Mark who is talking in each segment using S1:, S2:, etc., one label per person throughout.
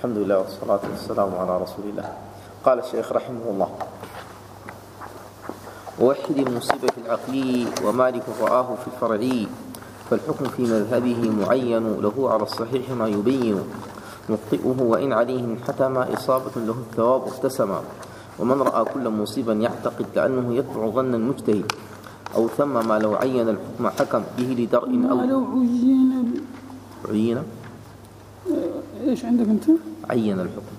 S1: الحمد لله والصلاة والسلام على رسول الله. قال الشيخ رحمه الله: ووحد المصيبة في العقلي ومالك رآه في الفرعي، فالحكم في مذهبه معين له على الصحيح ما يبين، مخطئه وإن عليه حتم إصابة له الثواب اقتسما. ومن رأى كل مصيبا يعتقد كأنه يتبع ظن المجتهد، أو ثم ما لو عين الحكم حكم به لدرء أو
S2: ما لو
S1: عين
S2: إيش عندك أنت؟
S1: عين الحكم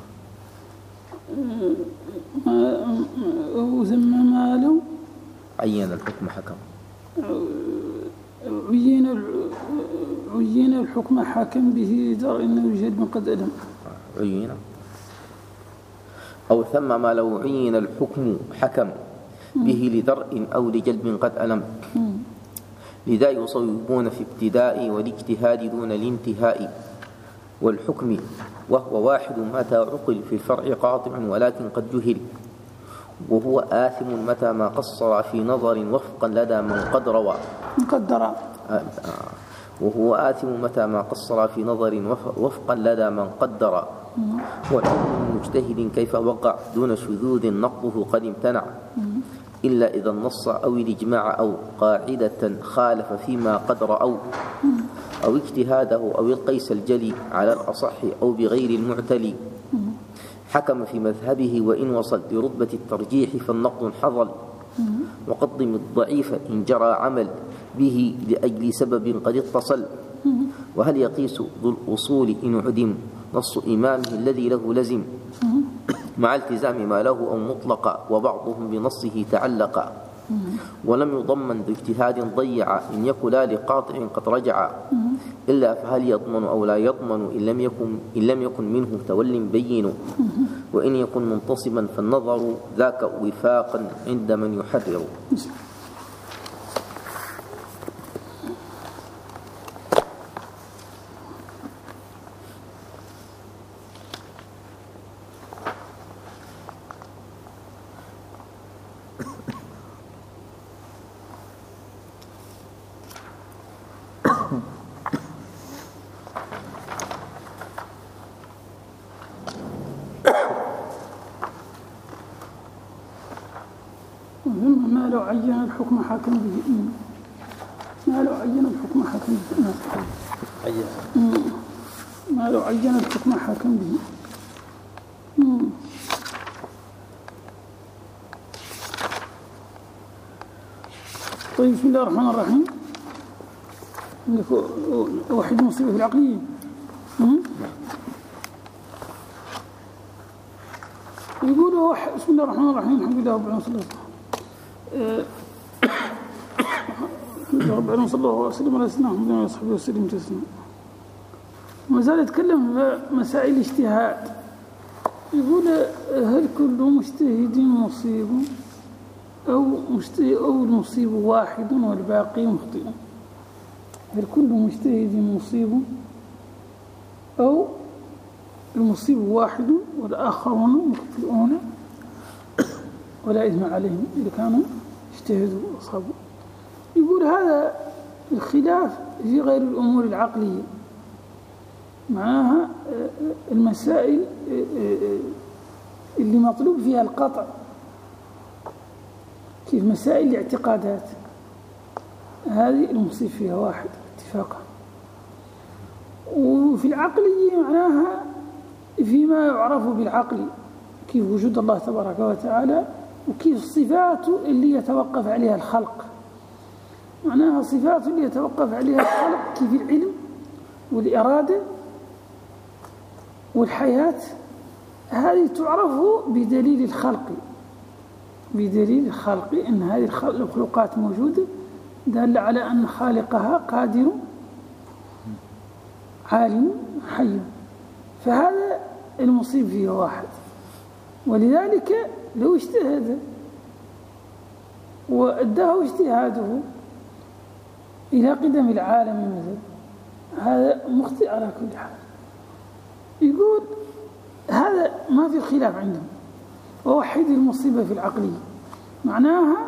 S2: أو ثم ما لو
S1: عين الحكم حكم
S2: عين الحكم حكم به لدرء أنه يجد من قد ألم.
S1: عين أو ثم ما لو عين الحكم حكم به لدرء أو لجلب قد ألم. لذا يصوبون في ابتداء والاجتهاد دون الانتهاء، والحكم وهو واحد متى عقل في الفرع قاطع ولكن قد جهل، وهو آثم متى ما قصر في نظر وفقا لدى من قد روى. وهو آثم متى ما قصر في نظر وفقا لدى من قدر. وحكم مجتهد كيف وقع دون شذوذ نقضه قد امتنع، إلا إذا النص أو الإجماع أو قاعدة خالف فيما قد رأوا، أو اجتهاده أو القيس الجلي على الأصح أو بغير المعتلي. حكم في مذهبه وإن وصل لرتبة الترجيح فالنقض حظل، وقدم الضعيف إن جرى عمل به لأجل سبب قد اتصل. وهل يقيس ذو الأصول إن عدم نص إمامه الذي له لزم، مع التزام ما له أو مطلقا، وبعضهم بنصه تعلق. ولم يضمن ذو اجتهاد ضيع إن يكلا لقاطع قد رجع، إلا فهل يضمن أو لا يضمن إن لم يكن منه تول بين. وإن يكن منتصبا فالنظر ذاك وفاقا عند من يحرر.
S2: ما لو عين الحكم حاكم به. ما لو عين الحكم حاكم به. ما لو عين الحكم حاكم به. طيب، بسم الله الرحمن الرحيم. عندك واحد مصيبة في العقلية. يقولوا بسم الله الرحمن الرحيم، الحمد لله رب العالمين، ربنا صلى الله عليه وسلم على سيدنا محمد وصحبه وسلم تسليما. وما زال يتكلم في مسائل الاجتهاد. يقول: هل كل مجتهد مصيب أو المصيب واحد والباقي مخطئ؟ هل كل مجتهد مصيب أو المصيب واحد والآخرون مخطئون ولا إثم عليهم إذا كانوا اجتهدوا وأصابوا؟ يقول هذا الخلاف في غير الأمور العقلية، معناها المسائل اللي مطلوب فيها القطع، كيف مسائل الاعتقادات، هذه المصيب فيها واحد اتفاقا. وفي العقلية معناها فيما يعرف بالعقل، كيف وجود الله تبارك وتعالى، وكيف صفاته اللي يتوقف عليها الخلق، معناها صفاته اللي يتوقف عليها الخلق، كيف العلم والإرادة والحياة، هذه تعرف بدليل الخلق. بدليل الخلق أن هذه الخلقات موجودة دالة على أن خالقها قادر عالم حي، فهذا المصيب فيه واحد. ولذلك لو اجتهد وأداه اجتهاده إلى قدم العالم مثلا، هذا مخطئ على كل حال. يقول هذا ما في خلاف عندهم. ووحد المصيبة في العقلية معناها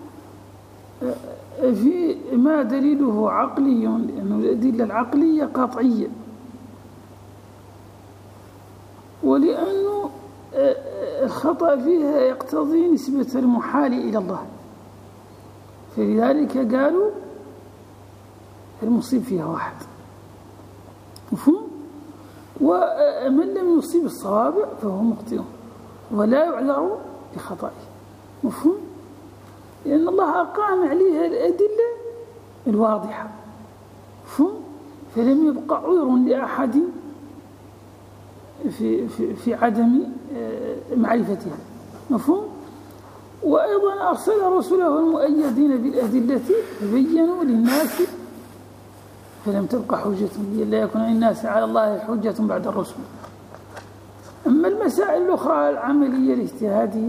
S2: في ما دليله عقلي، لأنه الأدلة العقلية قطعية، ولأنه الخطأ فيها يقتضي نسبة المحال إلى الله، فلذلك قالوا المصيب فيها واحد، مفهوم؟ ومن لم يصيب الصواب فهو مخطئ ولا يعذر بخطئه، مفهوم؟ لأن الله أقام عليها الأدلة الواضحة، مفهوم؟ فلم يبقى عذر لأحد في عدم معرفتها، مفهوم؟ وأيضا أرسل رسله المؤيدين بالأدلة فبينوا للناس فلم تبقى حجة إلا يكون للناس على الله حجة بعد الرسل. أما المسائل الأخرى العملية الاجتهادية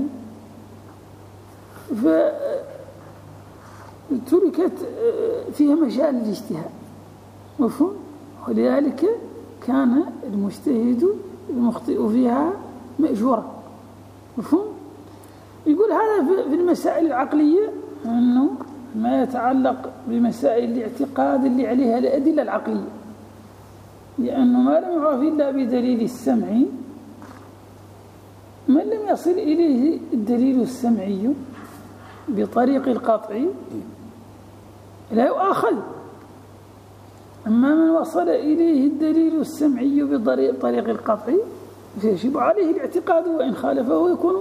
S2: فتركت فيها مجال الاجتهاد، مفهوم؟ ولذلك كان المجتهد المخطئ فيها مأجورا، مفهوم؟ يقول هذا في المسائل العقلية، أنه ما يتعلق بمسائل الاعتقاد اللي عليها الأدلة العقلية، لأنه ما لم يعرف إلا بدليل السمع، من لم يصل إليه الدليل السمعي بطريق القطع لا يؤاخذ، أما من وصل إليه الدليل السمعي بطريق القطع فيجب عليه الاعتقاد، وإن خالفه يكون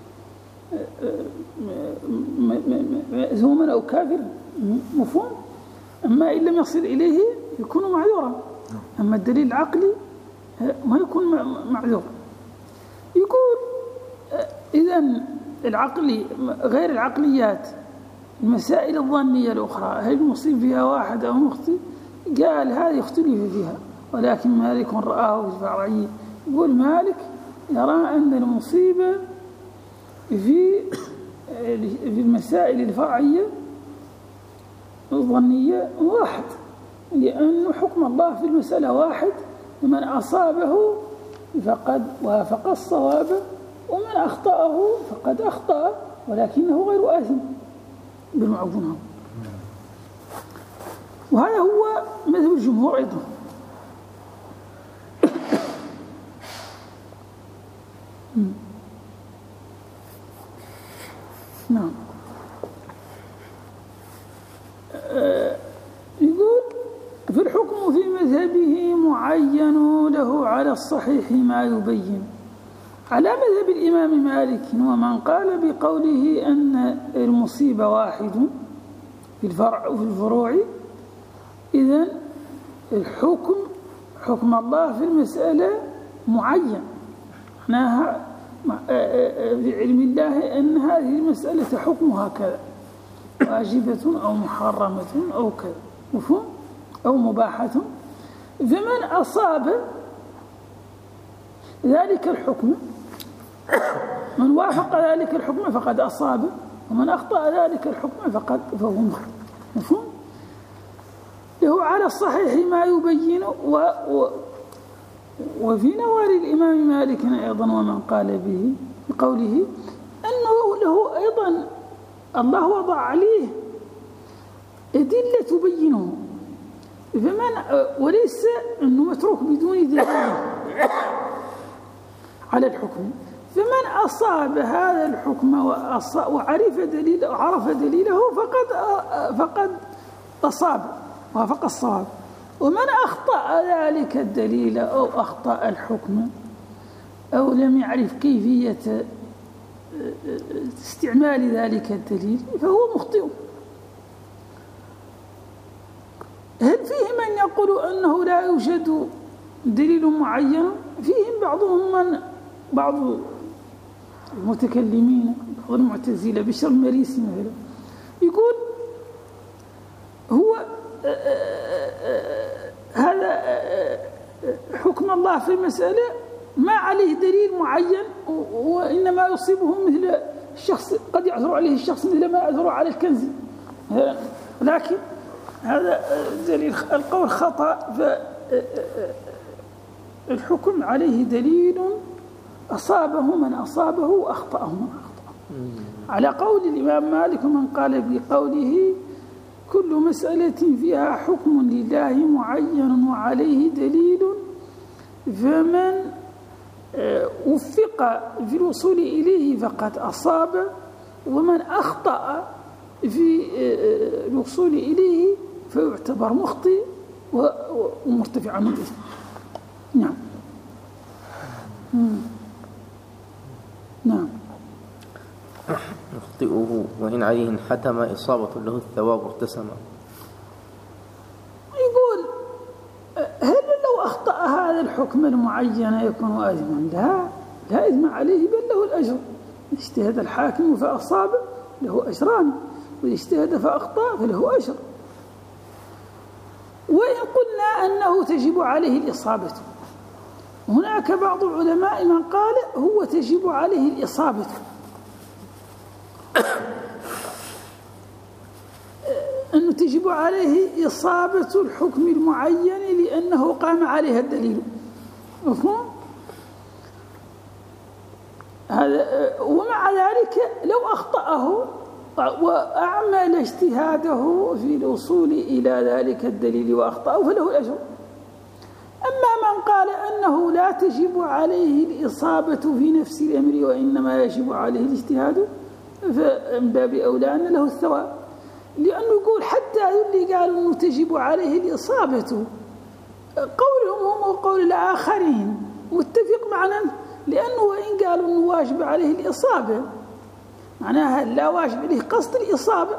S2: مأزوما أو كافر، مفهوم؟ أما إن لم يصل إليه يكون معذورا، أما الدليل العقلي ما يكون معذور. يقول إذن العقلي غير العقليات المسائل الظنية الأخرى هل المصيب فيها واحد أو مخطئ؟ قال هذه اختلف فيها، ولكن مالك رآه في الفرعية. يقول مالك يرى أن المصيبة في المسائل الفرعية الظنية واحد، لأن حكم الله في المسألة واحد، ومن أصابه فقد وافق الصواب، ومن أخطأه فقد أخطأ ولكنه غير آثم بالمعفون. وهذا هو مذهب الجمهور أيضا. نعم. يقول في الحكم في مذهبه معين له على الصحيح ما يبين، على مذهب الإمام مالك ومن قال بقوله أن المصيب واحد في الفرع وفي الفروع، إذن الحكم حكم الله في المسألة معين، معناها في علم الله أن هذه المسألة حكمها كذا، واجبة أو محرمة أو كذا، مفهوم؟ أو مباحة. فمن أصاب ذلك الحكم، من وافق ذلك الحكم فقد أصاب، ومن أخطأ ذلك الحكم فهو مخطئ، مفهوم؟ له على الصحيح ما يبين. وفي نوال الإمام مالك أيضا ومن قال به بقوله أنه له أيضا الله وضع عليه أدلة تبينه، وليس أنه متروك بدون دليل على الحكم. فمن أصاب هذا الحكم وعرف دليله فقد أصاب وافق الصواب، ومن أخطأ ذلك الدليل أو أخطأ الحكم أو لم يعرف كيفية استعمال ذلك الدليل فهو مخطئ. هل فيه من يقول أنه لا يوجد دليل معين؟ فيهم بعض المتكلمين، بعض المعتزلة، بشر المريسي مثلا، يقول هو هذا حكم الله في المسألة ما عليه دليل معين، وإنما يصيبه مثل الشخص، قد يعثر عليه الشخص مثل ما يعثر على الكنز، لكن هذا دليل القول خطأ. فالحكم عليه دليل أصابه من أصابه وأخطأه من أخطأه، على قول الإمام مالك ومن قال بقوله كل مسألة فيها حكم لله معين وعليه دليل، فمن وفق في الوصول إليه فقد أصاب، ومن أخطأ في الوصول إليه فيعتبر مخطئ ومرتفع عنه الإثم. نعم. نعم.
S1: يخطئه وإن عليه انحتم إصابة له الثواب ارتسم.
S2: يقول هل لو أخطأ هذا الحكم المعين يكون آثما؟ لا إثم عليه، بل له الأجر. اجتهد الحاكم فأصاب له أجران، واجتهد فأخطأ فله أجر. وإن قلنا أنه تجب عليه الإصابة، هناك بعض العلماء من قال هو تجب عليه الإصابة، أنه تجب عليه إصابة الحكم المعين لأنه قام عليها الدليل. مفهوم؟ هذا. ومع ذلك لو أخطأه وأعمل اجتهاده في الوصول إلى ذلك الدليل وأخطأه فله الأجر. أما من قال أنه لا تجب عليه الإصابة في نفس الأمر وإنما يجب عليه الاجتهاد، فمن باب أولى أن له الثواب، لأنه يقول حتى اللي قالوا أنه تجب عليه الإصابة قولهم هم وقول الآخرين متفق معنا، لأنه وإن قالوا أنه واجب عليه الإصابة معناها لا واجب عليه قصد الإصابة،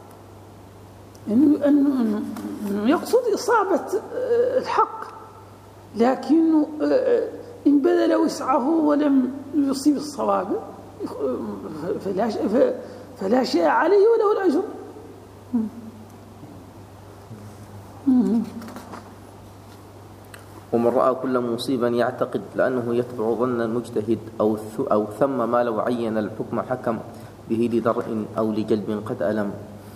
S2: أنه يقصد إصابة الحق، لكنه إن بذل وسعه ولم يصيب الصواب فلا شيء عليه وله الأجر.
S1: ومن رأى كل مصيبا يعتقد لأنه يتبع ظن المجتهد أو ثم ما لو عين الحكم حكم به لدرء أو لجلب قد ألم.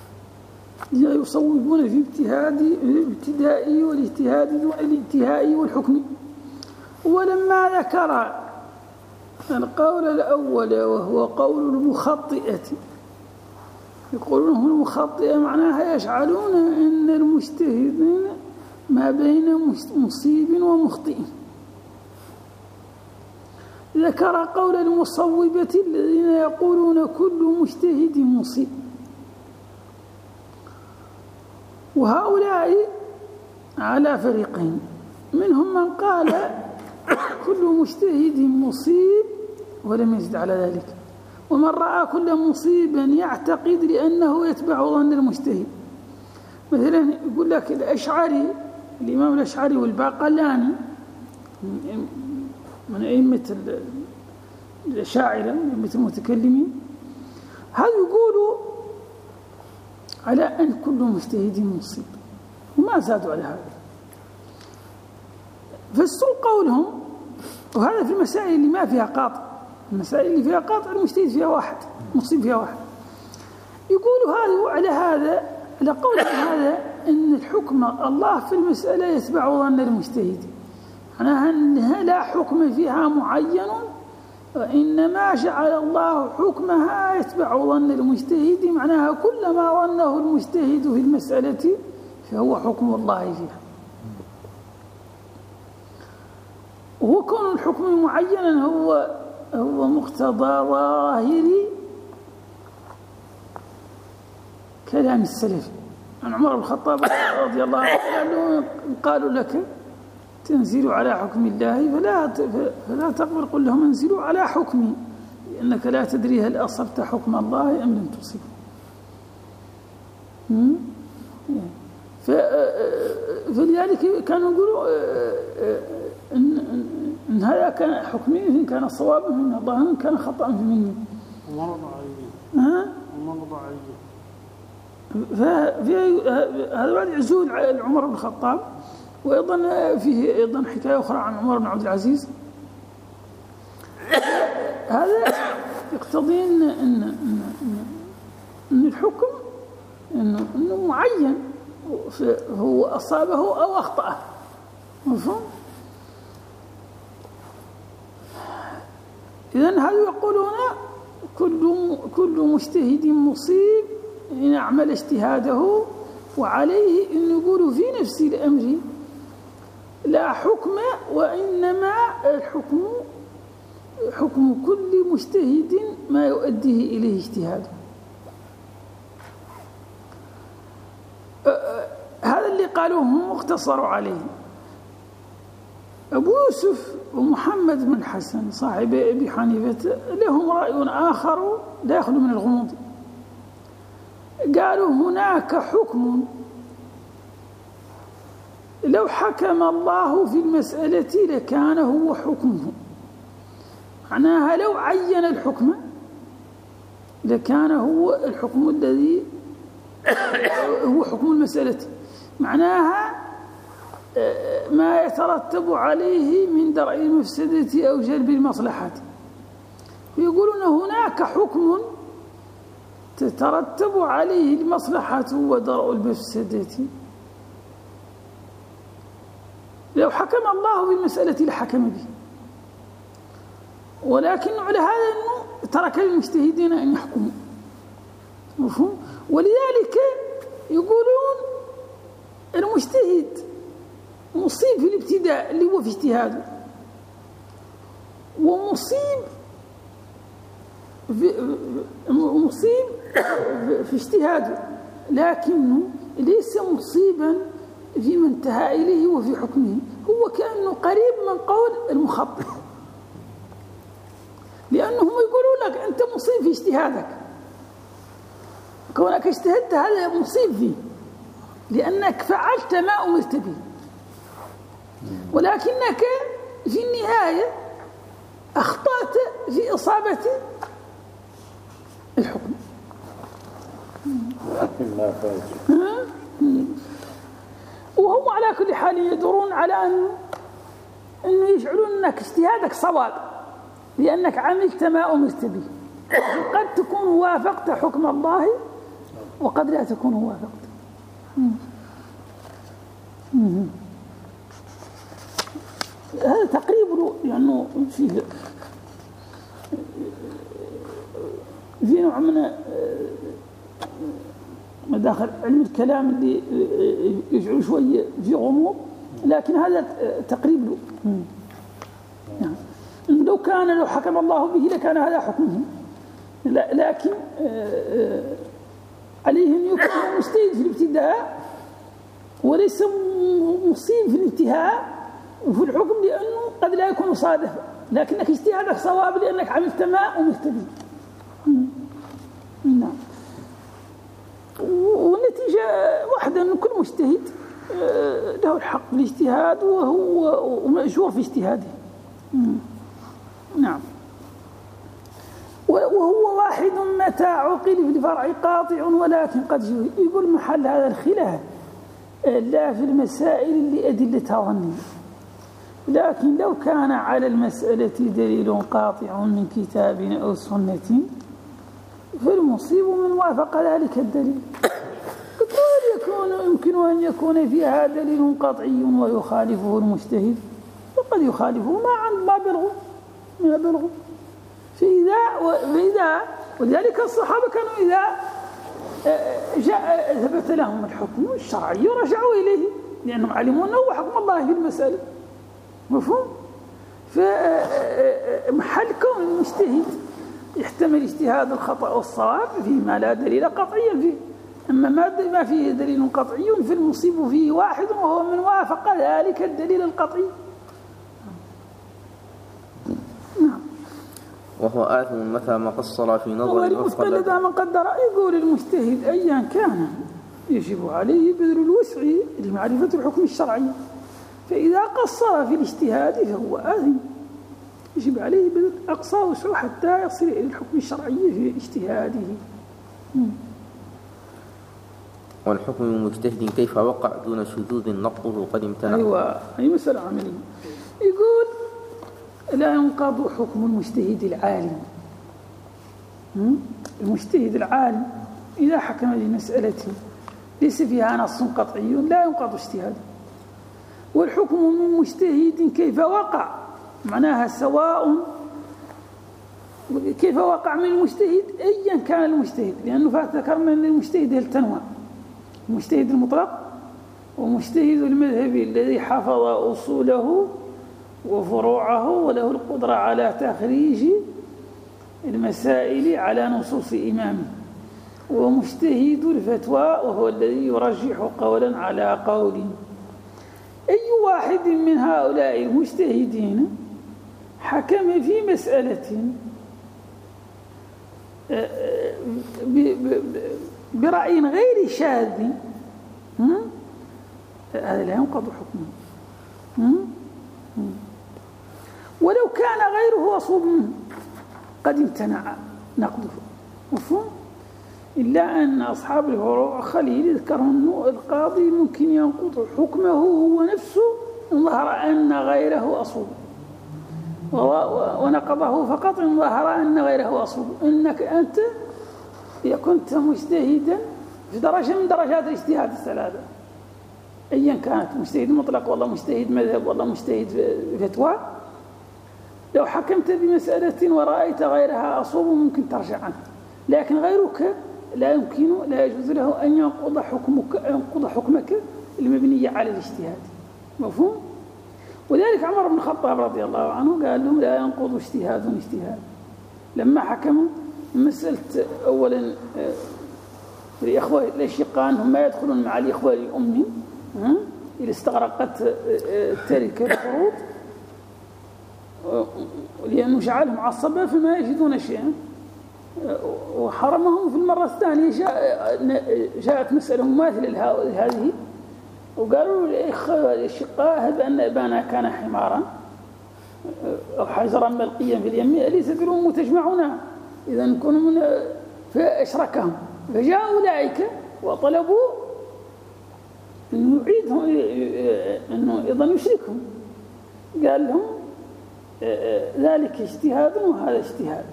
S2: يصوبون في الابتداء والاجتهاد والانتهاء والحكم. ولما ذكر القول الأول وهو قول المخطئة، يقولون هم المخطئة معناها يجعلون أن المجتهدين ما بين مصيب ومخطئ. ذكر قول المصوبة الذين يقولون كل مجتهد مصيب، وهؤلاء على فريقين، منهم من قال كل مجتهد مصيب ولم يزد على ذلك، ومن رأى كل مصيبا يعتقد لأنه يتبع ظن المجتهد. مثلا يقول لك الأشعري، الإمام الأشعري والباقلاني من أئمة الأشاعرة من أئمة المتكلمين، هذا يقولوا على أن كل مجتهد مصيب وما زادوا على هذا، فسوا قولهم. وهذا في المسائل اللي ما فيها قاطع، المسائل اللي فيها قاطع المجتهد فيها واحد مصيب فيها واحد. يقولوا هذا على هذا، على قول هذا أن الحكم الله في المسألة يتبع ظن المجتهد، معناها أنها لا حكم فيها معين، وإنما جعل الله حكمها يتبع ظن المجتهد، معناها كل ما ظنه المجتهد في المسألة فهو حكم الله فيها. وهو كون الحكم معينا هو مقتضى ظاهر كلام السلف. عن عمر بن الخطاب رضي الله عنه قالوا لك تنزل على حكم الله فلا تقبل، قل لهم انزلوا على حكمي، لأنك لا تدري هل أصبت حكم الله أم لم تصب. فلذلك كانوا يقولوا إن هذا كان حكمي، إن كان صوابا من الله، إن كان خطأ مني. هذا بعد عزول عمر بن الخطاب. وأيضا فيه أيضا حكاية أخرى عن عمر بن عبد العزيز. هذا يقتضي أن الحكم إنه معين، هو أصابه أو أخطأه. مفهوم؟ إذن هذا يقولون كل مجتهد مصيب إن أعمل اجتهاده، وعليه أن يقولوا في نفس الأمر لا حكم، وإنما الحكم حكم كل مجتهد ما يؤديه إليه اجتهاده. هذا اللي قالوه هم اقتصروا عليه. أبو يوسف ومحمد بن الحسن صاحب أبي حنيفة لهم رأي آخر لا يخلو من الغموض. قالوا هناك حكم لو حكم الله في المسألة لكان هو حكمه، معناها لو عين الحكم لكان هو الحكم الذي هو حكم المسألة، معناها ما يترتب عليه من درء المفسدة أو جلب المصلحة. يقولون هناك حكم تترتب عليه المصلحة ودرء المفسدة، لو حكم الله بالمسألة لحكم به، ولكن على هذا أنه ترك للمجتهدين أن يحكموا، مفهوم؟ ولذلك يقولون المجتهد مصيب في الابتداء اللي هو في اجتهاده، ومصيب في اجتهاده، لكنه ليس مصيبا فيما انتهى إليه وفي حكمه، هو كأنه قريب من قول المخطئ، لأنهم يقولون لك أنت مصيب في اجتهادك، كونك اجتهدت هذا مصيب فيه لأنك فعلت ما أمرت به، ولكنك في النهاية أخطأت في إصابة الحكم. وهم على كل حال يدورون على أنه يجعلون أنك اجتهادك صواب لأنك عملت ما أمرت به، قد تكون وافقت حكم الله وقد لا تكون وافقت. هذا تقريبا يعني في نوع من مداخل علم الكلام اللي يجعل شوية في غموض، لكن هذا تقريب له. يعني لو حكم الله به لكان هذا حكمه، لكن عليه أن يكون مجتهد في الابتداء وليس مصيب في الانتهاء وفي الحكم، لأنه قد لا يكون صادفا، لكنك اجتهادك صواب لأنك عملت ما أمرت به. نعم. والنتيجة واحدة أن كل مجتهد له الحق في الاجتهاد وهو مأجور في اجتهاده. نعم. وهو واحد متى عقل في الفرع قاطع، ولكن قد يقول محل هذا الخلاف لا في المسائل اللي أدلتها ظنية، لكن لو كان على المسألة دليل قاطع من كتاب أو سنة فالمصيب من وافق ذلك الدليل. يمكن أن يكون فيها دليل قطعي ويخالفه المجتهد، وقد يخالفه ما بلغوا فإذا ولذلك الصحابة كانوا إذا جاء ثبت لهم الحكم الشرعي رجعوا إليه لأنهم علموا أنه هو حكم الله في المسألة، مفهوم؟ فمحل كون المجتهد يحتمل اجتهاد الخطأ والصواب فيما لا دليل قطعي فيه، أما ما فيه دليل قطعي فالمصيب فيه واحد وهو من وافق ذلك الدليل القطعي. نعم.
S1: وهو آثم متى ما قصر في نظر
S2: الوفق لدى من قدر. يقول المجتهد أيا كان يجب عليه بذل الوسع لمعرفة الحكم الشرعي، فإذا قصر في الاجتهاد فهو آثم، يجب عليه بذل أقصى وسع حتى يصل إلى الحكم الشرعي في اجتهاده.
S1: والحكم من مجتهد كيف وقع دون شذوذ نقضه قد امتنع.
S2: أيوة، هي مسألة عملية. يقول لا ينقض حكم المجتهد العالم. المجتهد العالم إذا حكم لمسألة ليس فيها نص قطعي لا ينقض اجتهاده. والحكم من مجتهد كيف وقع معناها سواء كيف وقع من المجتهد أيا كان المجتهد، لأنه ذكرنا أن المجتهد التنوع، المجتهد المطلق ومجتهد المذهبي الذي حفظ أصوله وفروعه، وله القدرة على تخريج المسائل على نصوص إمامه، ومجتهد الفتوى وهو الذي يرجح قولا على قول. أي واحد من هؤلاء المجتهدين حكم في مسألة برأي غير شاذ، هذا لا ينقض حكمه ولو كان غيره أصوب منه قد امتنع نقضه. مفهوم؟ إلا أن أصحاب الفروع خليل ذكر أنه القاضي ممكن ينقض حكمه هو نفسه إن ظهر أن غيره أصوب، ونقضه فقط إن ظهر أن غيره أصوب. إنك أنت كنت مجتهدا في درجة من درجات الاجتهاد الثلاثة أيا كانت، مجتهد مطلق والله مجتهد مذهب والله مجتهد فتوى، لو حكمت بمسألة ورأيت غيرها أصوب ممكن ترجع عنها، لكن غيرك لا يجوز له أن ينقض حكمك المبني على الاجتهاد. مفهوم؟ وذلك عمر بن الخطاب رضي الله عنه قال لهم لا ينقض اجتهاد لما حكموا مسألة أولا الإخوة الأشقان هم ما يدخلون مع الإخوة لأمهم إذا استغرقت التركة الفروض، لأنه جعلهم عصبة فما يجدون شيئا، وحرمهم في المرة الثانية. جاءت مسألة مماثلة لهذه وقالوا الأشقاء هذا أن أبانا كان حمارا أو حجرا ملقيا في اليم أليس في الأم تجمعنا إذا نكون من فأشركهم، فجاء أولئك وطلبوا أن يعيدهم أنه أيضا يشركهم، قال لهم ذلك اجتهاد وهذا اجتهاد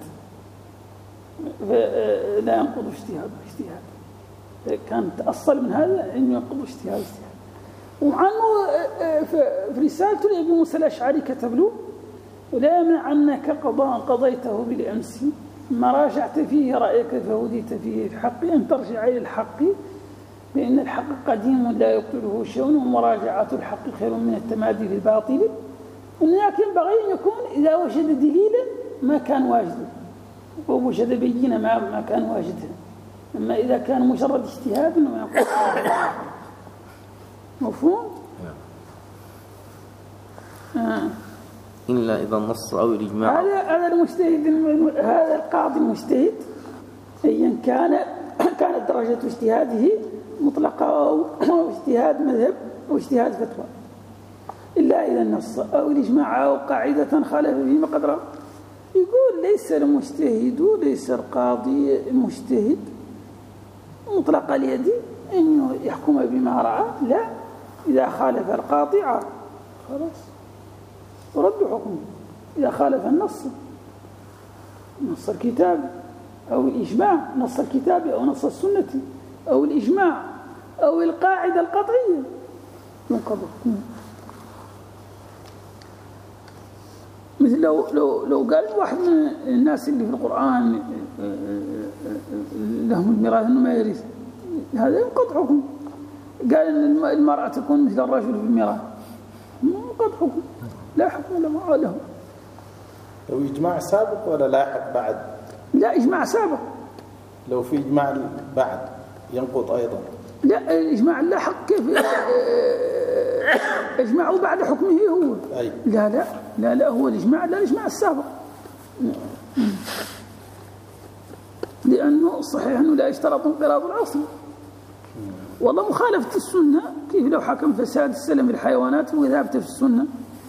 S2: فلا ينقض اجتهاد. كان تأصل من هذا أن ينقض اجتهاد. وعنه في رسالة لأبي موسى الأشعري كتب له ولا يمنع أنك قضاء قضيته بالأمس ما راجعت فيه رأيك فهديت فيه الحق أن ترجع إلى الحق لأن الحق قديم لا يقتله شون ومراجعة الحق خير من التمادي في الباطل. ولكن ينبغي أن يكون إذا وجد دليلا ما كان واجدا ووجد بينة ما كان واجدا، أما إذا كان مجرد اجتهاد ما يقول. مفهوم؟
S1: إلا إذا النص أو الإجماع.
S2: هذا المجتهد، هذا القاضي المجتهد أيا كانت درجة اجتهاده مطلقة أو اجتهاد مذهب أو اجتهاد فتوى، إلا إذا النص أو الإجماع أو قاعدة خالف فيما قدره. يقول ليس المجتهد ليس القاضي المجتهد مطلق اليد أنه يحكم بما رأى، لا، إذا خالف القاطع خلاص ورد حكمه. إذا خالف نص الكتاب أو الإجماع، نص الكتاب أو نص السنة أو الإجماع أو القاعدة القطعية ينقض. مثل لو قال واحد من الناس اللي في القرآن لهم الميراث أنه ما يرث، هذا ينقض حكم. قال أن المرأة تكون مثل الرجل في الميراث، ينقض حكم، لا حكم له.
S3: لو إجماع سابق ولا لاحق بعد؟
S2: لا، إجماع سابق.
S3: لو في إجماع بعد ينقض أيضا؟
S2: لا، الإجماع اللاحق كيف إجماعه بعد حكمه هو؟
S3: أي.
S2: لا هو الإجماع، لا الإجماع السابق، لأنه صحيح أنه لا يشترط انقراض الأصل. والله مخالفة السنة كيف لو حكم فساد السلم في الحيوانات وذهبت في السنة،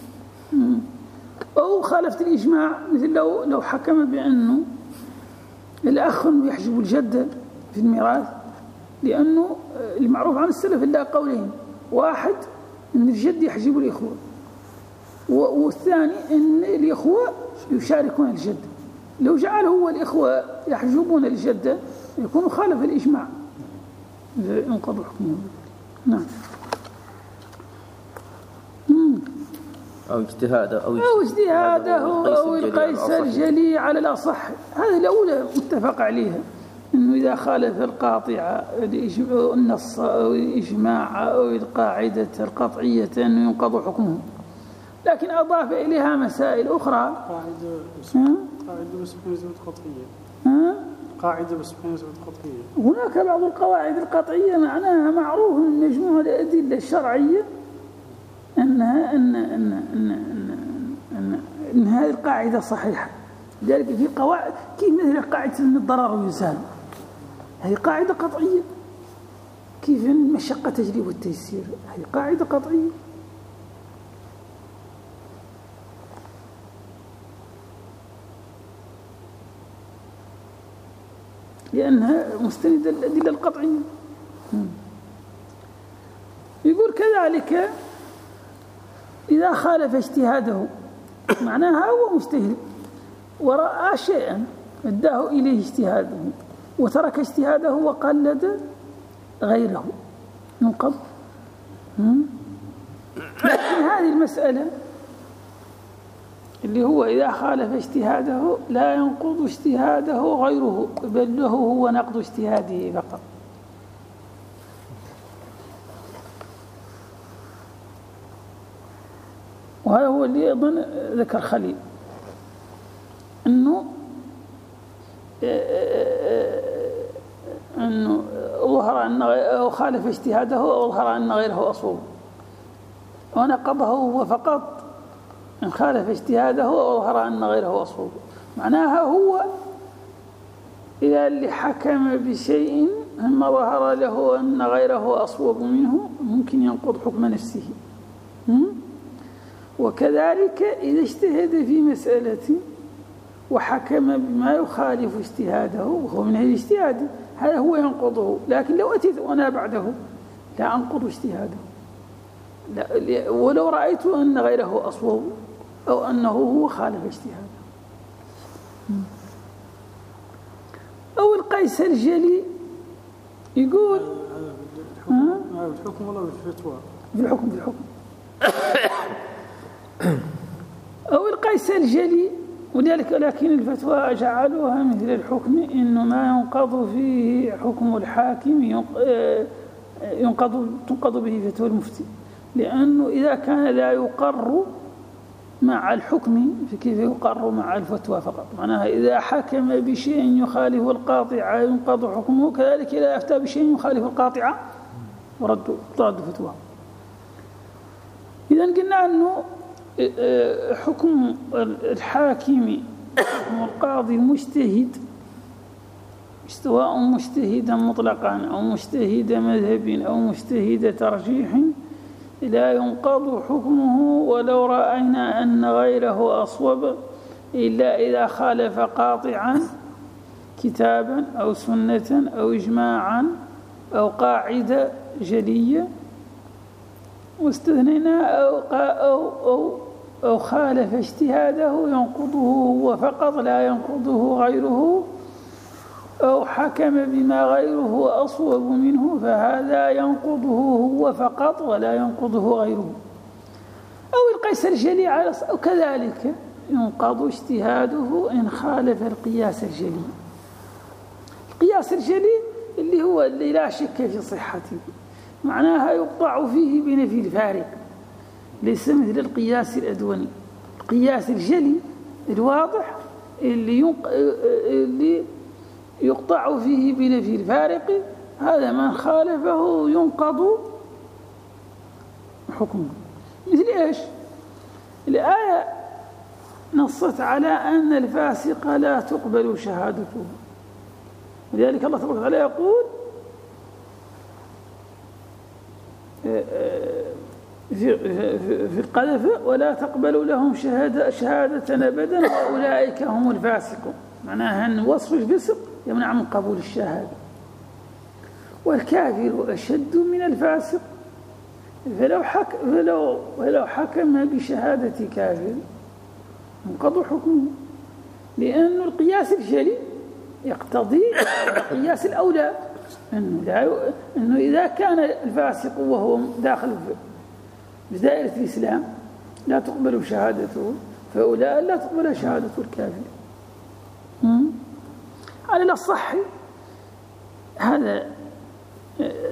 S2: أو خالفت الإجماع مثل لو حكم بأنه الأخ يحجب الجد في الميراث، لأنه المعروف عن السلف إلا قولين، واحد أن الجد يحجب الإخوة، والثاني أن الإخوة يشاركون الجد. لو جعل هو الإخوة يحجبون الجد يكون خالف الإجماع انقضى حكمه. نعم.
S1: أو اجتهاده
S2: أو القيس الجلي على الأصح. هذه الأولى متفق عليها، أنه إذا خالف القاطع النص أو الإجماع أو القاعدة القطعية أنه ينقض حكمه. لكن أضاف إليها مسائل أخرى.
S4: قاعدة بس بنسبة قطعية. قاعدة بس بنسبة قطعية.
S2: هناك بعض القواعد القطعية معناها معروف من مجموع الأدلة الشرعية أنها أن هذه القاعدة صحيحة. لذلك في قواعد كيف مثل قاعدة الضرر يزال، هذه قاعدة قطعية. كيف المشقة تجلب التيسير، هذه قاعدة قطعية. لأنها مستندة للأدلة القطعية. يقول كذلك إذا خالف اجتهاده، معناها هو مجتهد ورأى شيئا أداه إليه اجتهاده وترك اجتهاده وقلد غيره ينقض. لكن هذه المسألة اللي هو إذا خالف اجتهاده لا ينقض اجتهاده غيره، بل له هو نقض اجتهاده فقط. وهذا هو اللي أظن ذكر خليل، أنه ظهر أنه خالف اجتهاده أو ظهر أن غيره أصوب، ونقضه هو فقط إن خالف اجتهاده أو ظهر أن غيره أصوب. معناها هو إذا اللي حكم بشيء ثم ظهر له أن غيره أصوب منه ممكن ينقض حكم نفسه. وكذلك إذا اجتهد في مسألة وحكم بما يخالف اجتهاده وهو من الاجتهاد، هذا هو ينقضه. لكن لو أتيت وأنا بعده لا أنقض اجتهاده، ولو رأيت أن غيره أصوب أو أنه هو خالف اجتهاده. أو القيس الجلي يقول
S4: بالحكم ولا بالفتوى؟
S2: بالحكم. أو القيس الجلي، ولذلك لكن الفتوى جعلوها مثل الحكم، إنه ما ينقض فيه حكم الحاكم تنقض به فتوى المفتي، لأنه إذا كان لا يقر مع الحكم فكيف يقر مع الفتوى فقط. معناها إذا حكم بشيء يخالف القاطع ينقض حكمه، كذلك إذا أفتى بشيء يخالف القاطع ترد فتوى. إذن قلنا أنه حكم الحاكم حكم القاضي المجتهد، سواء مجتهدا مطلقا أو مجتهد مذهب أو مجتهد ترجيح، لا ينقض حكمه ولو رأينا أن غيره أصوب، إلا إذا خالف قاطعا كتابا أو سنة أو إجماعا أو قاعدة جلية، واستثنينا أو خالف اجتهاده ينقضه هو فقط لا ينقضه غيره، أو حكم بما غيره أصوب منه فهذا ينقضه هو فقط ولا ينقضه غيره. أو القيس الجلي كذلك ينقض اجتهاده إن خالف القياس الجلي. القياس الجلي اللي هو اللي لا شك في صحته، معناها يقطع فيه بنفي الفارق، ليس مثل القياس الأدوني. القياس الجلي الواضح اللي يقطع فيه بنفي الفارق، هذا من خالفه ينقض حكمه. مثل إيش؟ الآية نصت على أن الفاسق لا تقبل شهادته، ولذلك الله تبارك وتعالى يقول في القذف ولا تقبل لهم شهادة أبدا وأولئك هم الفاسقون. معناها أن وصف الفسق يمنع من قبول الشهادة. والكافر أشد من الفاسق، فلو حكم بشهادة كافر انقضى حكمه، لأن القياس الجلي يقتضي القياس الأولى، أنه إذا كان الفاسق وهو داخل في دائرة الإسلام لا تقبل شهادته، فأولئك لا تقبل شهادة الكافر. على الصح هذا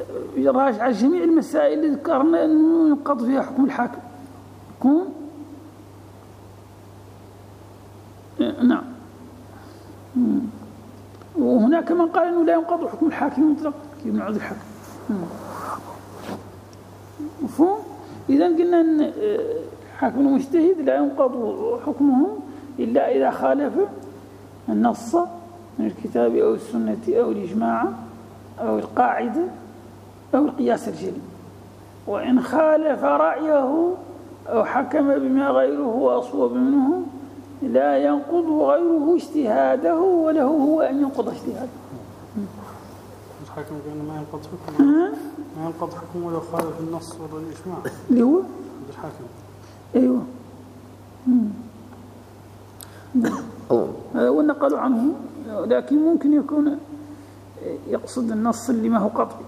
S2: راجع جميع المسائل اللي ذكرنا أنه ينقض فيها حكم الحاكم، يكون نعم. وهناك من قال أنه لا ينقض حكم الحاكم مطلق ابن عبد الحكم. مفهوم؟ إذا قلنا أن حكم المجتهد لا ينقض حكمه إلا إذا خالف النص من الكتاب أو السنة أو الإجماع أو القاعدة أو القياس الجلي. وإن خالف رأيه أو حكم بما غيره أصوب منه لا ينقض غيره اجتهاده وله هو أن ينقض اجتهاده.
S4: الحاكم بأنه ما ينقض حكم ما ينقض حكم ولو خالف النص ولا الإجماع
S2: اللي هو
S4: الحاكم.
S2: أيوه. هذا هو النقل عنه، لكن ممكن يكون يقصد النص اللي ما هو قطعي.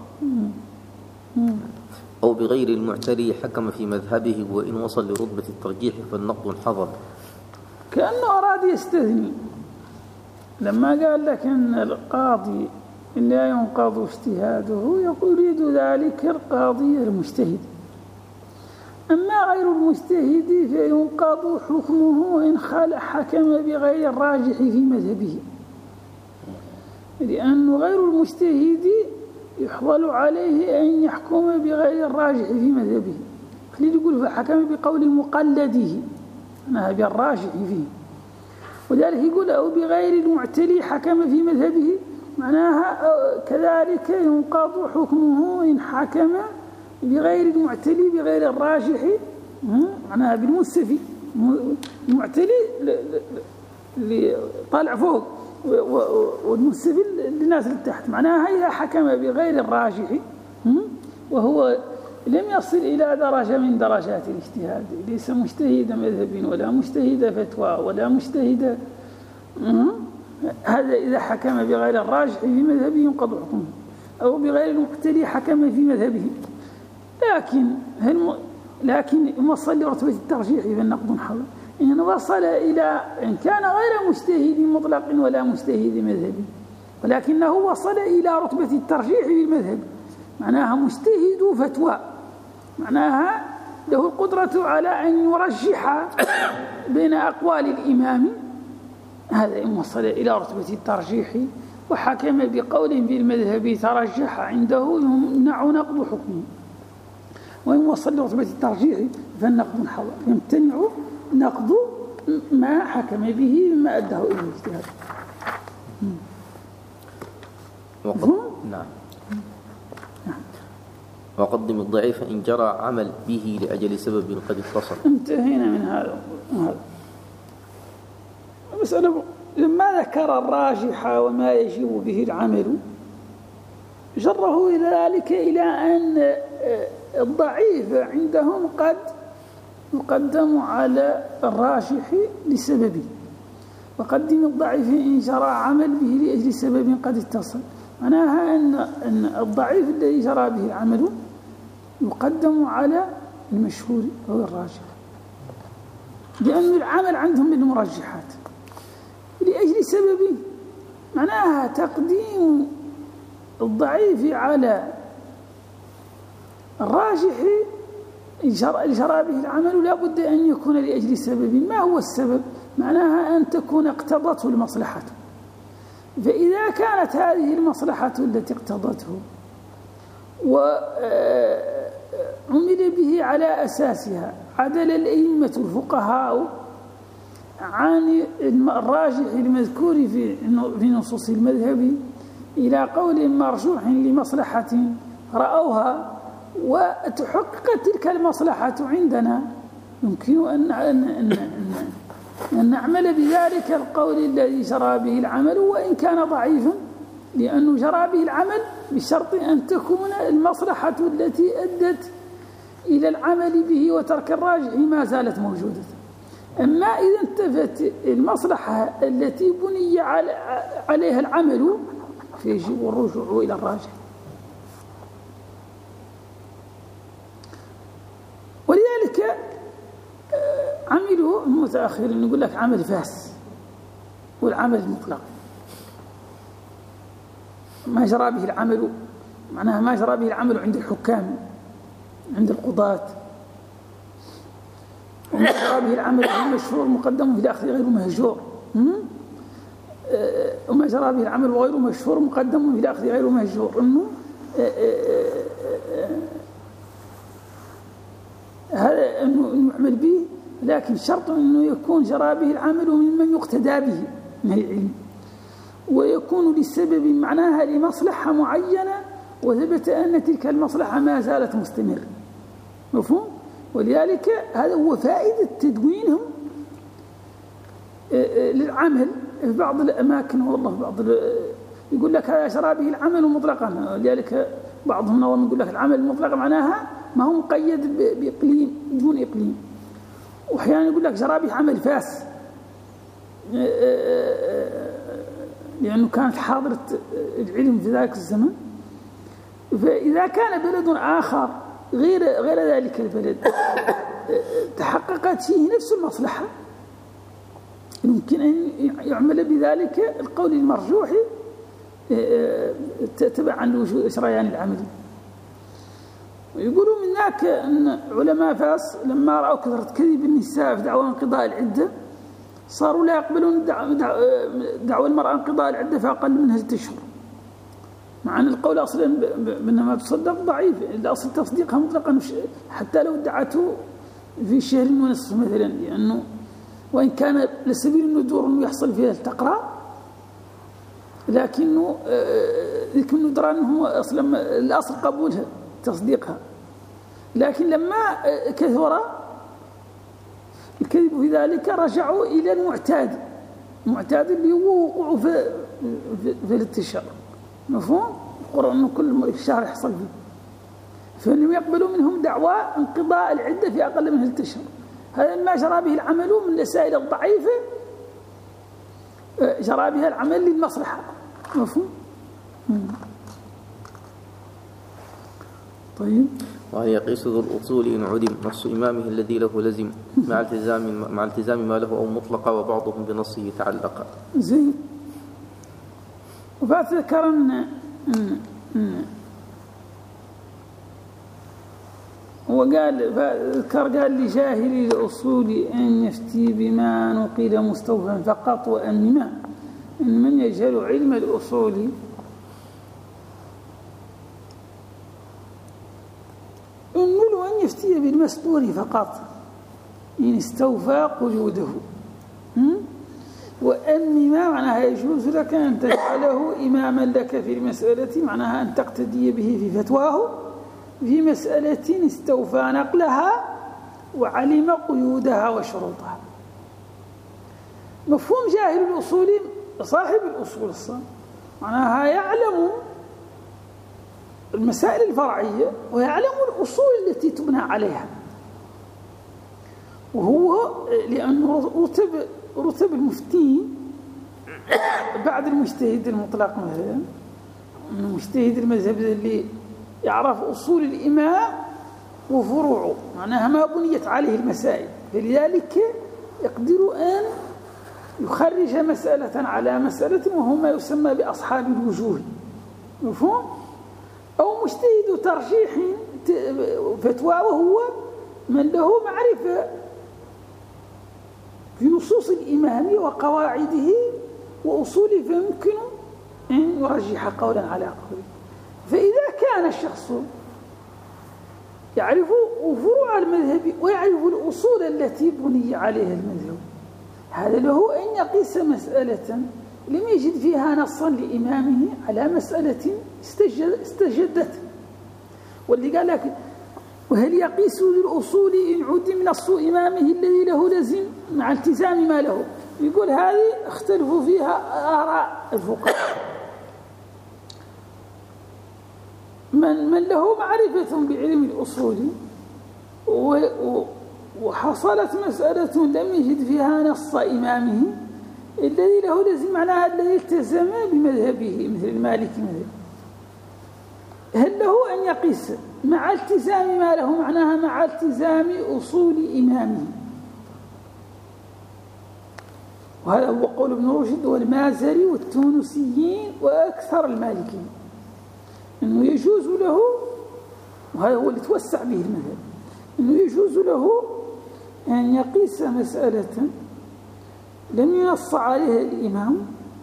S1: أو بغير المعتري حكم في مذهبه وإن وصل لرتبة الترجيح فالنقض انحضر.
S2: كأنه أراد يستثني لما قال لك أن القاضي لا ينقض اجتهاده يريد ذلك القاضي المجتهد. أما غير المجتهد فينقض حكمه إن حكم بغير الراجح في مذهبه، لأن غير المجتهد يحظل عليه أن يحكم بغير الراجح في مذهبه. خليل يقول فحكم بقول مقلده أنها بالراجح فيه، وذلك يقول أو بغير المعتلي حكم في مذهبه، معناها كذلك ينقض حكمه إن حكم بغير المعتلي بغير الراجح، معناها بالمنسفي. المعتلي اللي طالع فوق والمنسفي للناس اللي تحت، معناها إذا حكم بغير الراجح وهو لم يصل إلى درجة من درجات الاجتهاد، ليس مجتهد مذهب ولا مجتهد فتوى ولا مجتهد، هذا إذا حكم بغير الراجح في مذهبه ينقض حكمه، أو بغير المقتدي حكم في مذهبه. لكن وصل لرتبة الترجيح فالنقض انحضر. إن وصل إلى إن كان غير مجتهد مطلق ولا مجتهد مذهبي، ولكنه وصل إلى رتبة الترجيح في المذهب، معناها مجتهد فتوى، معناها له القدرة على أن يرجح بين أقوال الإمام، هذا إن وصل إلى رتبة الترجيح وحكم بقول في المذهب ترجح عنده يمنع نقض حكمه. وإن وصل لرتبة الترجيح فالنقض انحضر، يمتنع نقض ما حكم به مما أداه إلى الاجتهاد.
S1: نعم. وقدم الضعيف إن جرى عمل به لأجل سبب قد اتصل.
S2: انتهينا من هذا. مسألة لما ذكر الراجح وما يجب به العمل جره إلى ذلك إلى أن الضعيف عندهم قد يقدم على الراجح لسببه، وقدم الضعيف إن جرى عمل به لأجل سبب قد اتصل، معناها أن الضعيف الذي جرى به العمل يقدم على المشهور أو الراجح، لأن العمل عندهم من المرجحات لأجل سبب، معناها تقديم الضعيف على الراجح اللي جرى به العمل لا بد أن يكون لأجل سبب. ما هو السبب؟ معناها أن تكون اقتضته المصلحة، فإذا كانت هذه المصلحة التي اقتضته وعمل به على أساسها عدل الأئمة الفقهاء عن الراجح المذكور في نصوص المذهب إلى قول مرجوح لمصلحة رأوها وتحققت تلك المصلحة عندنا، يمكن أن نعمل بذلك القول الذي جرى به العمل وإن كان ضعيفا، لأنه جرى به العمل بشرط أن تكون المصلحة التي أدت إلى العمل به وترك الراجح ما زالت موجودة. أما إذا انتفت المصلحة التي بني عليها العمل فيجب الرجوع إلى الراجح. ولذلك عملوا المتأخرين يقول لك عمل فاس والعمل المطلق ما جرى به العمل، معناها ما جرى به العمل عند الحكام عند القضاة، وما جرى به العمل المشهور مقدم في الآخر غير مهجور وما جرى به العمل وغيره مشهور مقدم في الأخذ غيره مهجور، إنه هذا إنه يعمل به، لكن شرط إنه يكون جرى به العمل ممن يقتدى به من العلم، ويكون لسبب معناها لمصلحة معينة وثبت أن تلك المصلحة ما زالت مستمرة. مفهوم؟ ولذلك هذا هو فائدة تدوينهم للعمل في بعض الأماكن. والله بعض يقول لك هذا جرى به العمل مطلقا، لذلك بعضهم نظام يقول لك العمل المطلق معناها ما هو مقيد بإقليم دون إقليم، وأحيانا يقول لك جرى به عمل فاس لأنه كانت حاضرة العلم في ذلك الزمن. فإذا كان بلد آخر غير ذلك البلد تحققت فيه نفس المصلحة يمكن أن يعمل بذلك القول المرجوح تبعا لجريان العمل. ويقولوا من ذاك أن علماء فاس لما رأوا كثرة كذب النساء في دعوى انقضاء العدة صاروا لا يقبلون دعوى المرأة انقضاء العدة في أقل من 6 أشهر، مع أن القول أصلا بأنما تصدق ضعيف، الأصل تصديقها مطلقا حتى لو ادعته في شهر ونصف مثلا، لأنه وإن كان لسبيل الندور أنه يحصل فيها التقرأ، لكنه ندرى أنه أصلا الأصل قبولها تصديقها. لكن لما كثر الكذب في ذلك رجعوا إلى المعتاد اللي هو وقوعه في الانتشار. مفهوم؟ أنه كل شهر يحصل فيه، فإنهم يقبلوا منهم دعوى انقضاء العدة في أقل من 6 أشهر. هذا ما جرى به العمل من الأسائل الضعيفة جرى بها العمل للمصلحة. مفهوم؟ طيب.
S1: وأن يقيس ذو الأصول إن عدم نص إمامه الذي له لزم مع التزام ما له أو مطلقا وبعضهم بنصه تعلق.
S2: زين. وبعد ذكر قال لجاهل الأصول أن يفتي بما نقل مستوفا فقط، وأن من يجهل علم الأصول له أن يفتي بالمسطور فقط إن استوفى قيوده، وأنما معناها يجوز لك أن تجعله إماما لك في المسألة، معناها أن تقتدي به في فتواه في مسألة استوفى نقلها وعلم قيودها وشروطها. مفهوم جاهل الأصول صاحب الأصول الصالح معناها يعلم المسائل الفرعية ويعلم الأصول التي تبنى عليها، وهو لأنه رتب المفتي بعد المجتهد المطلق، مثلا المجتهد المذهب اللي يعرف أصول الإمام وفروعه، معناها ما بنيت عليه المسائل، فلذلك يقدر أن يخرج مسألة على مسألة، وهو ما يسمى بأصحاب الوجوه. مفهوم؟ أو مجتهد ترجيح فتوى، وهو من له معرفة في نصوص الإمام وقواعده وأصوله، فيمكن أن يرجح قولا على قول. فإذا كان الشخص يعرف فروع المذهب ويعرف الأصول التي بني عليها المذهب، هذا له أن يقيس مسألة لم يجد فيها نصا لإمامه على مسألة استجدت، واللي قال لك وهل يقيس للأصول إن عدم نص إمامه الذي له لزم مع التزام ما له. يقول هذه اختلفوا فيها آراء الفقهاء، من له معرفة بعلم الأصول وحصلت مسألة لم يجد فيها نص إمامه الذي له لزم معناها الذي التزم بمذهبه مثل المالكي مثلا، هل له أن يقيس مع التزام ما له معناها مع التزام أصول إمامه. وهذا هو قول ابن رشد والمازري والتونسيين وأكثر المالكيين، أنه يجوز له، وهذا هو اللي توسع به المذهب، أنه يجوز له أن يقيس مسألة لم ينص عليها الإمام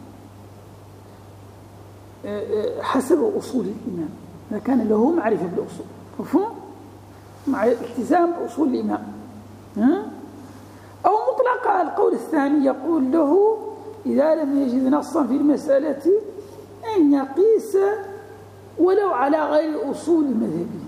S2: حسب أصول الإمام، إذا كان له معرفة بالأصول، مفهوم؟ مع التزام بأصول الإمام. أو مطلقة. القول الثاني يقول له إذا لم يجد نصا في المسألة أن يقيس ولو على غير أصول مذهبه.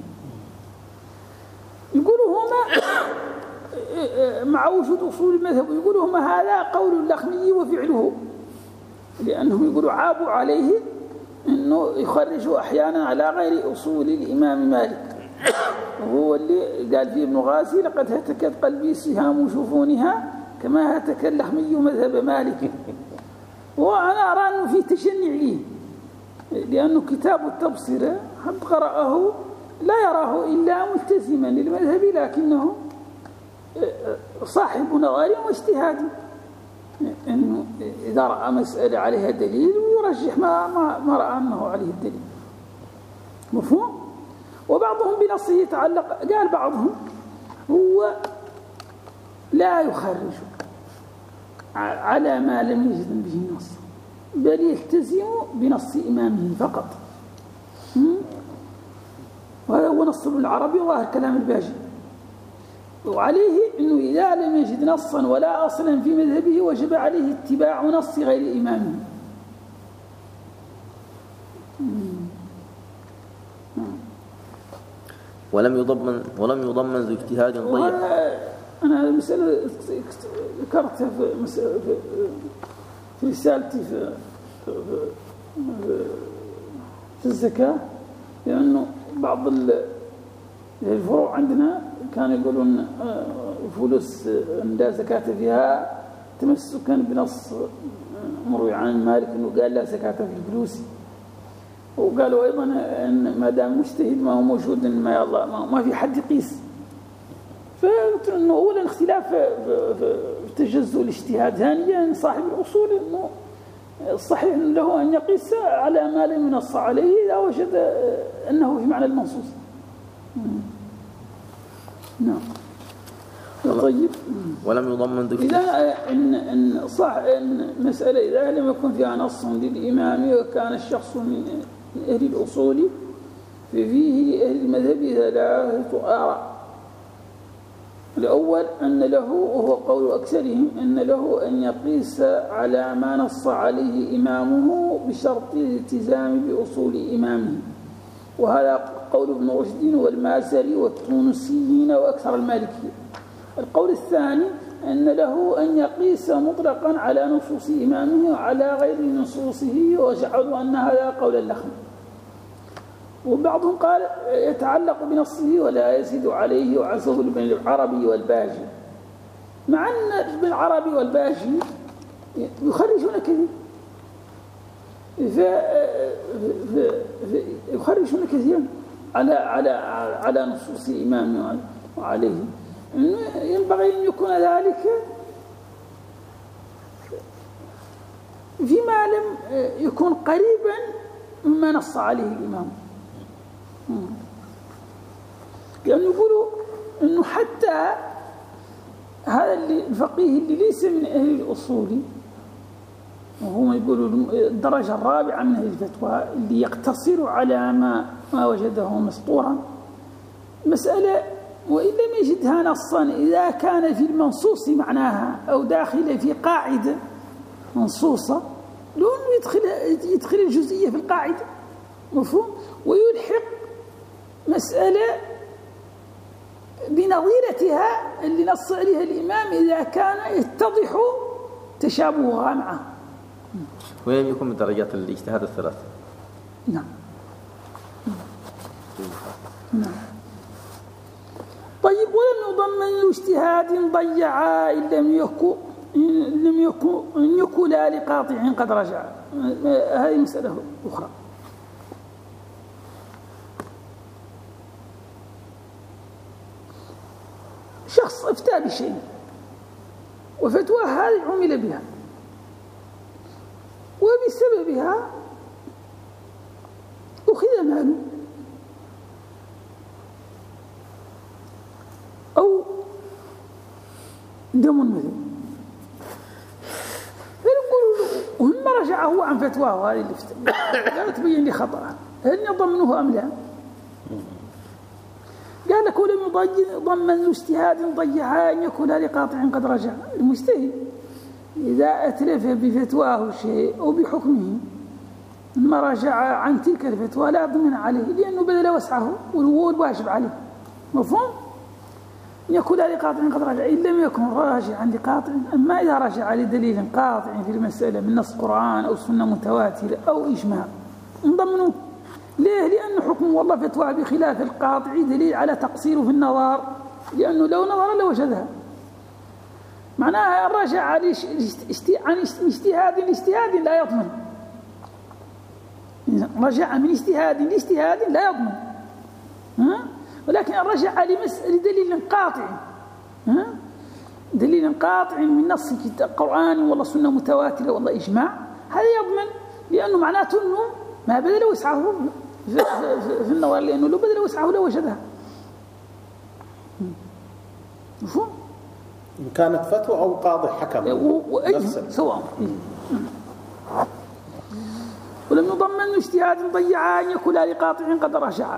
S2: يقول هما مع وجود أصول المذهب، يقول هما هذا قول اللخمي وفعله، لأنهم يقولوا عابوا عليه أنه يخرج أحيانا على غير أصول الإمام مالك، وهو اللي قال فيه ابن غازي لقد هتكت قلبي سهام شفونها كما هتك اللخمي مذهب مالك. وأنا أرى أنه في تشنع ليه، لأنه كتاب التبصرة حد قرأه لا يراه إلا ملتزما للمذهب، لكنه صاحب نظر واجتهاد، أنه إذا رأى مسألة عليها دليل يرجح ما رأى أنه عليه الدليل، مفهوم؟ وبعضهم بنصه يتعلق، قال بعضهم هو لا يخرج على ما لم يجد به النص، بل يلتزم بنص إمامه فقط. وهذا هو نص ابن العربي وظاهر كلام الباجي. وعليه أنه إذا لم يجد نصا ولا أصلا في مذهبه وجب عليه اتباع نص غير إمامه.
S1: ولم يضمن ذو اجتهاد ضيق.
S2: أنا المسألة ذكرتها في رسالتي في الزكاة، لأنه بعض الفروع عندنا كانوا يقولون فلوس لا زكاة فيها تمسكا بنص مروي عن مالك أنه قال لا زكاة في الفلوس، وقالوا أيضا أن ما دام مجتهد ما هو موجود ما في حد يقيس. فقلت أنه أولا اختلاف في تجزؤ الاجتهاد، ثانيا صاحب الأصول أنه الصحيح له أن يقيس على ما لم ينص عليه إذا وجد أنه في معنى المنصوص. نعم. طيب.
S1: ولم يضمن ذو
S2: إذا إن مسألة إذا لم يكن فيها نص للإمام وكان الشخص من أهل الأصول ففيه لأهل المذهب ثلاثة آراء. الأول أن له، وهو قول أكثرهم، أن له أن يقيس على ما نص عليه إمامه بشرط الالتزام بأصول إمامه، وهذا قول ابن رشد والمازري والتونسيين وأكثر المالكية. القول الثاني أن له أن يقيس مطلقا على نصوص إمامه وعلى غير نصوصه، وجعلوا أن هذا قول اللخمي. وبعضهم قال يتعلق بنصه ولا يزيد عليه، وعزه ابن العربي والباجي، مع أن ابن العربي والباجي يخرجون كثير، يخرجون كثيرا على نصوص إمامه وعليه. ينبغي أن يكون ذلك فيما لم يكون قريبا مما نص عليه الإمام، لأنه يقولوا أنه حتى هذا الفقيه اللي ليس من أهل الأصول، وهم يقولوا الدرجة الرابعة من أهل الفتوى، اللي يقتصر على ما وجده مسطورا مسألة وإن لم يجدها نصا، إذا كان في المنصوص معناها أو داخل في قاعدة منصوصة لأنه يدخل الجزئية في القاعدة، مفهوم، ويلحق مسألة بنظيرتها اللي نص عليها الإمام إذا كان يتضح تشابهها معه.
S1: ولم يكن من درجات الاجتهاد الثلاث.
S2: نعم. نعم. طيب. ولم يضمن لاجتهاد ضيعا إن لم يكن لا لقاطع قد رجع. هذه مسألة أخرى. شخص افتى بشيء وفتوى هذه عمل بها، وبسببها أخذ ماله أو دم مثلا، رجع هو عن فتواه هذه اللي قال تبين لي خطأه هل يضمنه أم لا؟ قال لك ولم يضمن اجتهاد ضيعها أن يكون لقاطع قد رجع. المجتهد إذا أتلف بفتواه شيء أو بحكمه ما رجع عن تلك الفتوى لا ضمن عليه لأنه بذل وسعه وهو الواجب عليه. مفهوم؟ يكون لقاطع قد رجع إن لم يكن راجعا لقاطع. أما إذا رجع لدليل قاطع في المسألة من نص قرآن أو سنة متواترة أو إجماع نضمنه. ليه؟ لأن حكمه والله فتوى بخلاف القاطع دليل على تقصيره في النظر لأنه لو نظر لوجدها. معناها رجع عن اجتهاد لا يضمن. رجع من اجتهاد لاجتهاد لا يضمن. ولكن رجع لدليل قاطع دليل قاطع من نص القرآن والله سنة متواترة والله إجماع هذا يضمن لأنه معناته أنه ما بذل وسعه في النظر لأنه لو بذل وسعه لوجدها. مفهوم؟
S3: إن كانت فتوى أو قاضي حكم
S2: سواء. ولم يضمن اجتهاد ضيعا أن يكون لقاطع قد رجع.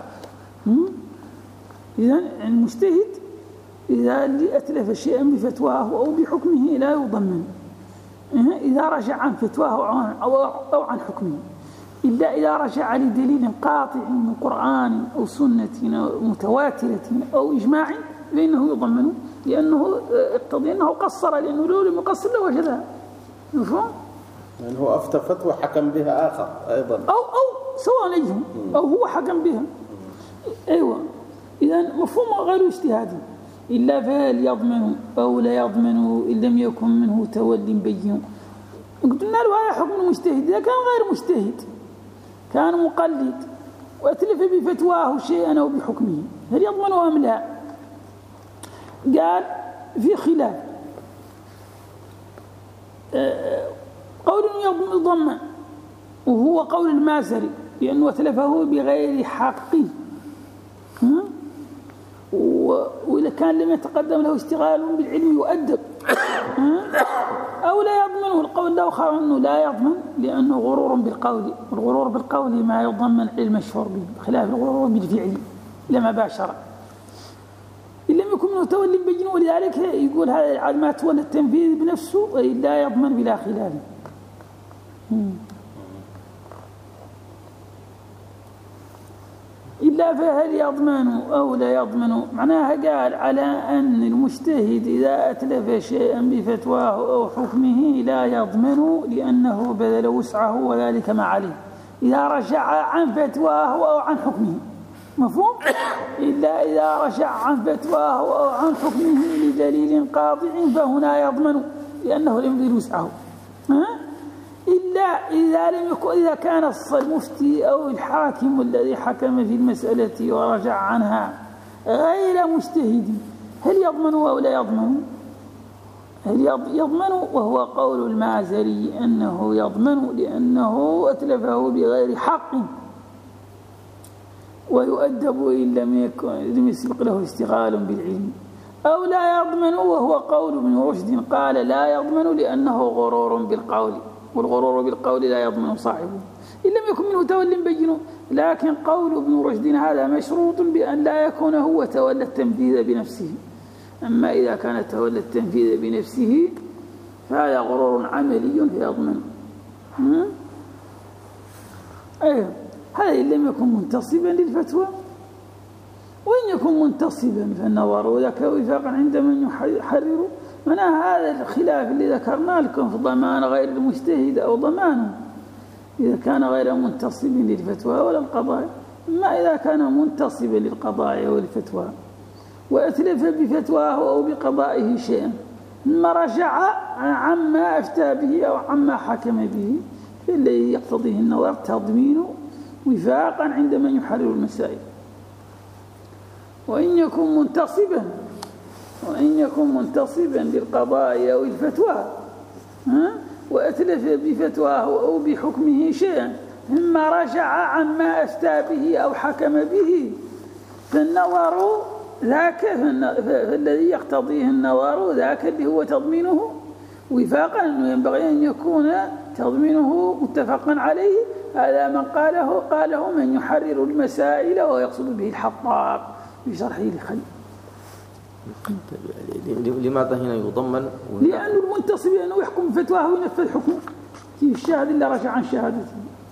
S2: إذن المجتهد إذا أتلف شيئا بفتواه أو بحكمه لا يضمن إذا رجع عن فتواه أو عن حكمه إلا إذا رجع لدليل قاطع من قرآن أو سنة متواترة أو إجماع فإنه يضمن لأنه يقتضي أنه قصر لأنه لو لم يقصر لوجدها. مفهوم؟
S3: يعني هو أفتى فتوى حكم بها آخر أيضا
S2: أو سواء نجم أو هو حكم بها. أيوة. إذن مفهوم غير اجتهادي إلا فهل يضمن أو لا يضمن إن لم يكن منه تول بين. قلنا له هذا حكم المجتهد. إذا كان غير مجتهد كان مقلد وأتلف بفتواه شيئا أو بحكمه هل يضمنه أم لا؟ قال في خلاف قول يضمن وهو قول المازري لأنه أتلفه بغير حق وإذا كان لم يتقدم له اشتغال بالعلم يؤدب أو لا يضمنه. القول الآخر أنه لا يضمن لأنه غرور بالقول والغرور بالقول ما يضمن علم الشعور به بخلاف الغرور بالفعل لما باشر إن لم يكن منه تولي بين. ولذلك يقول هذا ما تولى التنفيذ بنفسه لا يضمن بلا خلاف. إلا فهل يضمن أو لا يضمن معناها قال على أن المجتهد إذا أتلف شيئا بفتواه أو حكمه لا يضمن لأنه بذل وسعه وذلك ما عليه إذا رجع عن فتواه أو عن حكمه. مفهوم؟ إلا إذا رجع عن فتواه أو عن حكمه لدليل قاطع فهنا يضمن لأنه لم يبذل وسعه. إلا إذا كان المفتي أو الحاكم الذي حكم في المسألة ورجع عنها غير مجتهد هل يضمن أو لا يضمن؟ هل يضمن وهو قول المازري أنه يضمن لأنه أتلفه بغير حق ويؤدب إن لم يسبق له اشتغال بالعلم. أو لا يضمن وهو قول ابن رشد قال لا يضمن لأنه غرور بالقول والغرور بالقول لا يضمن صاحبه إن لم يكن منه تول بين. لكن قول ابن رشد هذا مشروط بأن لا يكون هو تولى التنفيذ بنفسه. أما إذا كان تولى التنفيذ بنفسه فهذا غرور عملي فيضمن. أيوه هذا إن لم يكن منتصبا للفتوى. وإن يكن منتصبا فالنظر وذاك وفاقا عند من يحرر. من هذا الخلاف اللي ذكرنا لكم في ضمان غير المجتهد أو ضمانه إذا كان غير منتصب للفتوى ولا القضاء. ما إذا كان منتصبا للقضاء والفتوى وأتلف بفتواه أو بقضائه شيئا ما رجع عما أفتى به أو عما حكم به فالذي يقتضيه النظر تضمينه وفاقا عند من يحرر المسائل. وإن يكن منتصبا للقضاء أو الفتوى وأتلف بفتواه أو بحكمه شيئا ثم رجع عما أفتى به أو حكم به فالنظر ذاك فالذي يقتضيه النظر ذاك اللي هو تضمينه وفاقا أنه ينبغي أن يكون تضمينه متفق عليه. هذا من قاله من يحرر المسائل ويقصد به الحطاب في شرحه لخليل.
S1: لماذا هنا يضمن؟
S2: لأن المنتصب أنه يحكم فتواه وينفذ حكمه في الشاهد إلا رجع عن شهادته.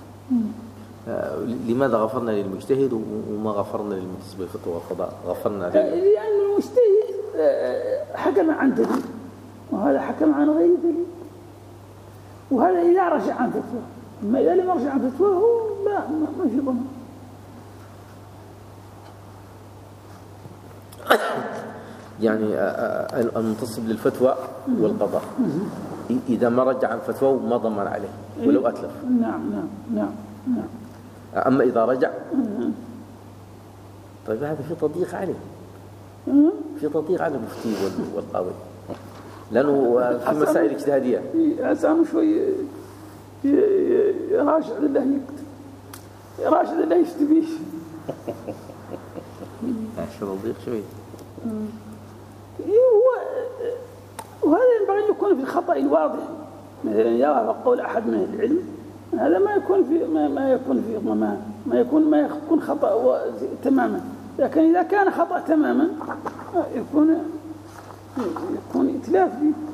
S1: لماذا غفرنا للمجتهد وما غفرنا للمنتصب الفتوى والقضاء؟ غفرنا
S2: لأن المجتهد حكم عن دليل وهذا حكم عن غير دليل، وهذا إذا رجع عن فتوى. أما إذا لم يرجع عن فتوى هو ما في ضمان.
S1: يعني المنتصب للفتوى والقضاء إذا ما رجع عن فتوى ما ضمن عليه ولو أتلف.
S2: نعم.
S1: أما إذا رجع طيب هذا في تضييق عليه، في تضييق على المفتي والقاضي، لأنه في مسائل اجتهادية.
S2: أسامه شوي راشد الله يكتب، راشد الله يشتبيش.
S1: تضييق شوي.
S2: وهذا ينبغي أن يكون في الخطأ الواضح. مثلا إذا وافق قول أحد من العلم هذا ما يكون في ضمان، ما يكون خطأ تماما. لكن إذا كان خطأ تماما يكون إتلاف فيه.